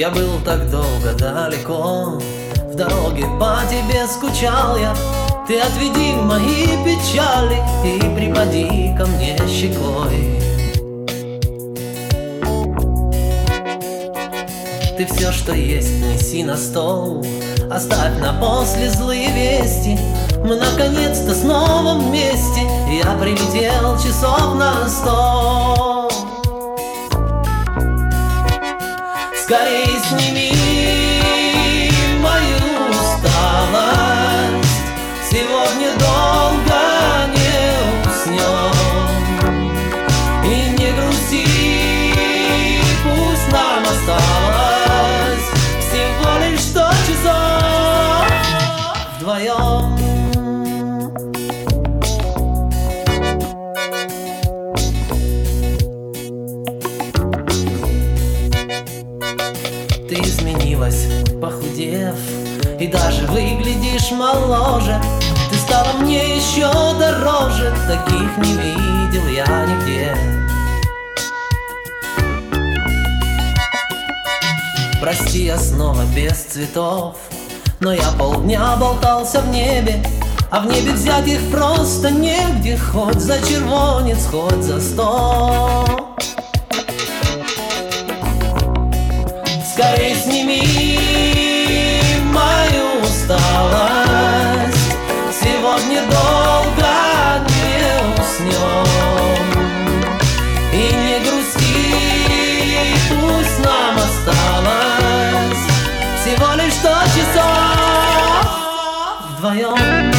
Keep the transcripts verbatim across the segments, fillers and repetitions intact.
Я был так долго далеко, в дороге по тебе скучал я. Ты отведи мои печали и припади ко мне щекой. Ты все, что есть, неси на стол, оставь на после злые вести. Мы наконец-то снова вместе, я прилетел часов на сто. Скорей сними мою усталость, сегодня долго не уснем. И не грусти, пусть нам осталось всего лишь сто часов вдвоем. Ты изменилась, похудев, и даже выглядишь моложе. Ты стала мне еще дороже, таких не видел я нигде. Прости, я снова без цветов, но я полдня болтался в небе, а в небе взять их просто негде, хоть за червонец, хоть за сто. Скорей сними мою усталость, сегодня долго не уснем. И не грусти, пусть нам осталось всего лишь сто часов вдвоем.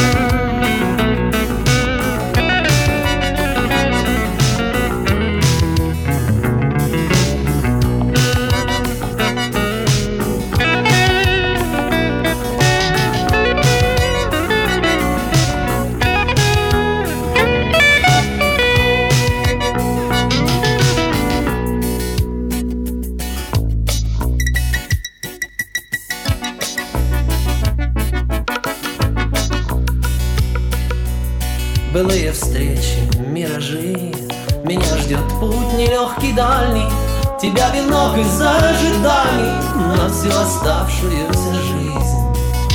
Былые встречи, миражи, меня ждет путь нелегкий дальний. Тебя венок из ожиданий на всю оставшуюся жизнь.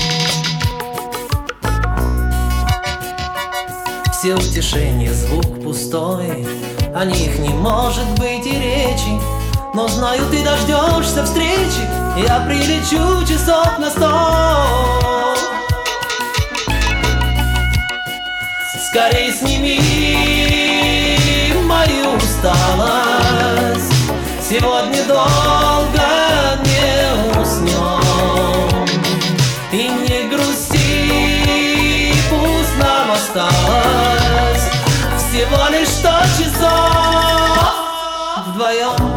Все утешения, звук пустой, о них не может быть и речи. Но знаю, ты дождешься встречи, я прилечу часов на сто. Скорей сними мою усталость, сегодня долго не уснем. И не грусти, пусть нам осталось всего лишь сто часов вдвоем.